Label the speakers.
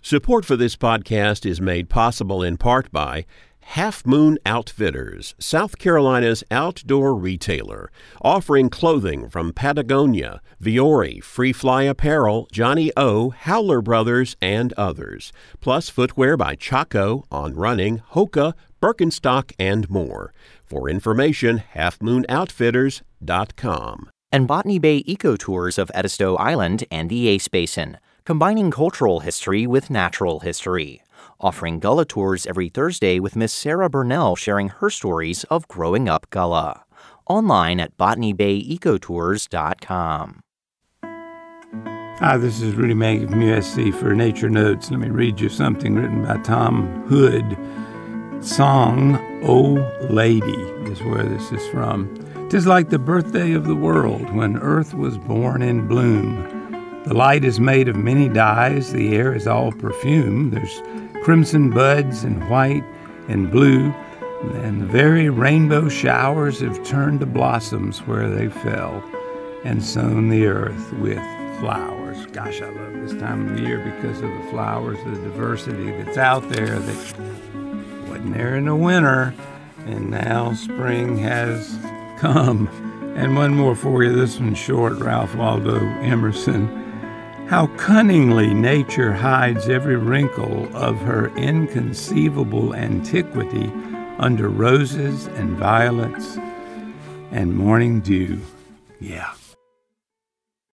Speaker 1: Support for this podcast is made possible in part by Half Moon Outfitters, South Carolina's outdoor retailer, offering clothing from Patagonia, Viore, Free Fly Apparel, Johnny O, Howler Brothers, and others, plus footwear by Chaco, On Running, Hoka, Birkenstock, and more. For information, halfmoonoutfitters.com.
Speaker 2: And Botany Bay Eco Tours of Edisto Island and the Ace Basin, combining cultural history with natural history. Offering Gullah tours every Thursday with Miss Sarah Burnell sharing her stories of growing up Gullah. Online at botanybayecotours.com.
Speaker 3: Hi, this is Rudy Maggie from USC for Nature Notes. Let me read you something written by Tom Hood. Song, "Oh Lady," is where this is from. "'Tis like the birthday of the world when earth was born in bloom. The light is made of many dyes, the air is all perfume. There's crimson buds and white and blue, and the very rainbow showers have turned to blossoms where they fell and sown the earth with flowers." Gosh, I love this time of the year because of the flowers, the diversity that's out there that wasn't there in the winter, and now spring has come. And one more for you, this one's short, Ralph Waldo Emerson. "How cunningly nature hides every wrinkle of her inconceivable antiquity under roses and violets and morning dew." Yeah.